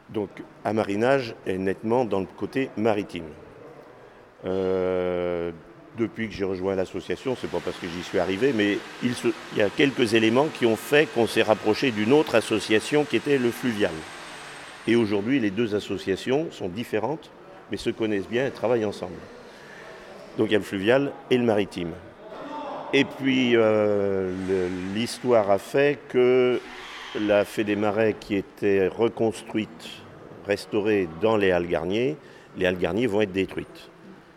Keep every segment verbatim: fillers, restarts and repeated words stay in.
Donc, Amarinage est nettement dans le côté maritime. Euh, depuis que j'ai rejoint l'association, c'est pas parce que j'y suis arrivé, mais il, se, il y a quelques éléments qui ont fait qu'on s'est rapproché d'une autre association qui était le Fluvial. Et aujourd'hui, les deux associations sont différentes, mais se connaissent bien et travaillent ensemble. Donc il y a le Fluvial et le maritime. Et puis euh, le, l'histoire a fait que la Fée des Marais, qui était reconstruite, restaurée dans les Halles Garnier, les Halles Garnier vont être détruites.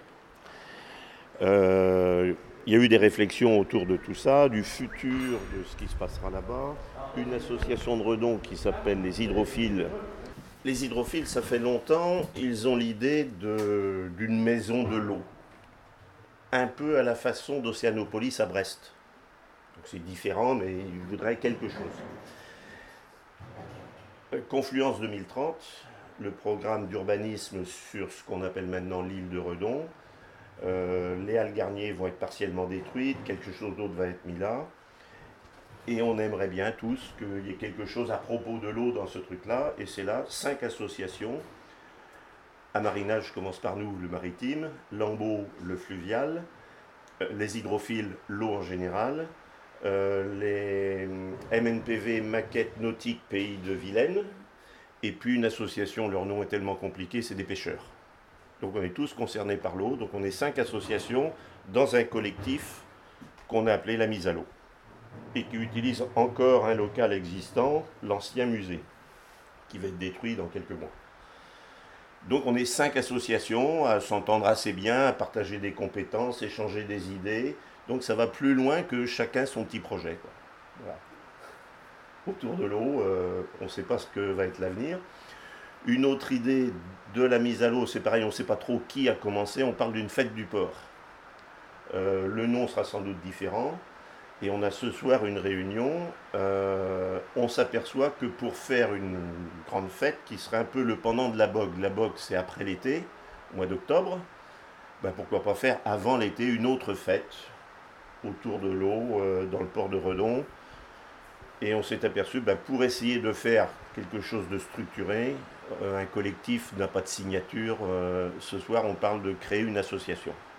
Euh, il y a eu des réflexions autour de tout ça, du futur de ce qui se passera là-bas. Une association de Redon qui s'appelle les Hydrophiles. Les Hydrophiles, ça fait longtemps, ils ont l'idée de, d'une maison de l'eau. Un peu à la façon d'Océanopolis à Brest. Donc c'est différent, mais ils voudraient quelque chose. Confluence deux mille trente, le programme d'urbanisme sur ce qu'on appelle maintenant l'île de Redon. Euh, les Halles Garnier vont être partiellement détruites, quelque chose d'autre va être mis là. Et on aimerait bien tous qu'il y ait quelque chose à propos de l'eau dans ce truc-là. Et c'est là, cinq associations. Amarinage, je commence par nous, le maritime. Lambeau, le fluvial. Euh, les hydrophiles, l'eau en général. Euh, les M N P V, maquettes nautiques, pays de Vilaine. Et puis une association, leur nom est tellement compliqué, c'est des pêcheurs. Donc on est tous concernés par l'eau. Donc on est cinq associations dans un collectif qu'on a appelé la mise à l'eau. Et qui utilise encore un local existant, l'ancien musée, qui va être détruit dans quelques mois. Donc on est cinq associations à s'entendre assez bien, à partager des compétences, échanger des idées. Donc ça va plus loin que chacun son petit projet, quoi. Voilà. Autour de l'eau, euh, on ne sait pas ce que va être l'avenir. Une autre idée de la mise à l'eau, c'est pareil, on ne sait pas trop qui a commencé, on parle d'une fête du port. Euh, le nom sera sans doute différent. Et on a ce soir une réunion, euh, on s'aperçoit que pour faire une grande fête, qui serait un peu le pendant de la bogue, la bogue c'est après l'été, au mois d'octobre, ben pourquoi pas faire avant l'été une autre fête, autour de l'eau, euh, dans le port de Redon. Et on s'est aperçu, ben pour essayer de faire quelque chose de structuré, euh, un collectif n'a pas de signature, euh, ce soir on parle de créer une association.